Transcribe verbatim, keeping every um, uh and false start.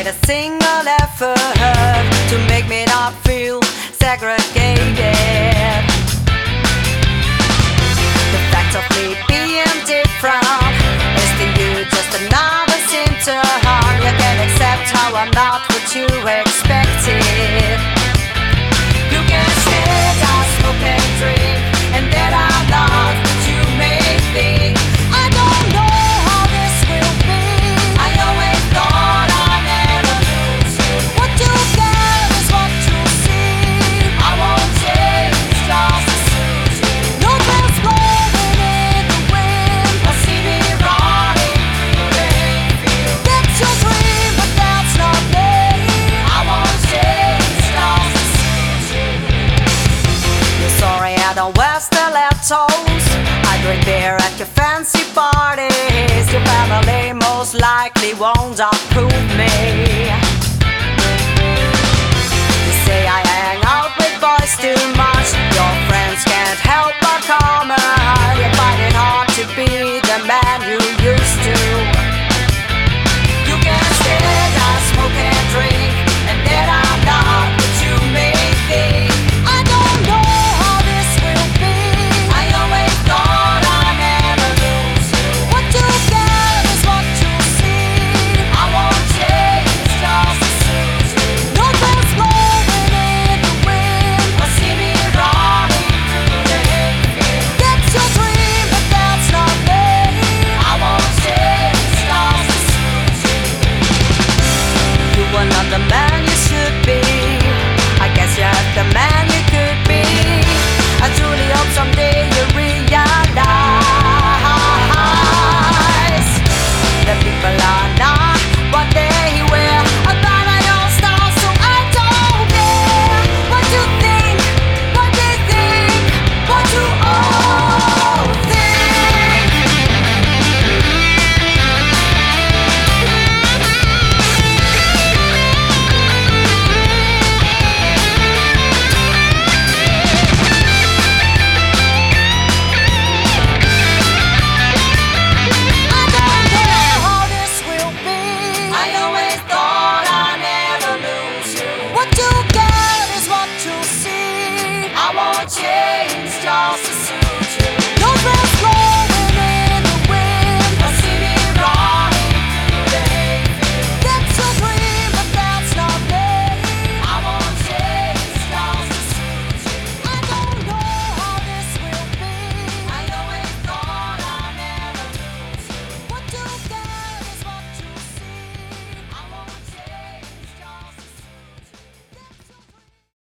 a single effort to make me not feel segregated. The fact of me being different is to you just another symptom. You can accept how I'm not what you expected. You can say that I smoke and drink and that I'm not what you may think. I don't know how this will be. I always thought I'd never lose you. What you get is what you see. I won't change just to suit you. No plans blowing in the wind. I see me running through the hayfield. That's your dream, but that's not me. I won't change just to suit you. You're sorry I don't wear stilettos. I drink beer at your fancy parties. Your family most likely won't approve me. You say I hang out with boys too